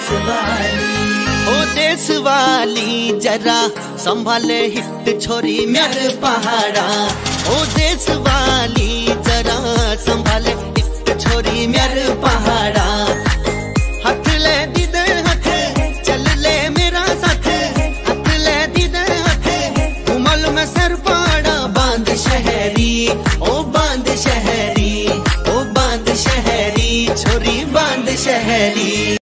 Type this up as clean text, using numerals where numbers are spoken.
देश वाली जरा संभाले हिट छोरी म्यार पहाड़ा। ओ देश वाली जरा संभाले हिट छोरी म्यार पहाड़ा। हाथ ले दीदे हाथ चल ले मेरा साथ, हाथ ले दीदे हाथ घुमल में सर पाड़ा। बांध शहरी ओ बांध शहरी, ओ बांध शहरी छोरी बांध शहरी।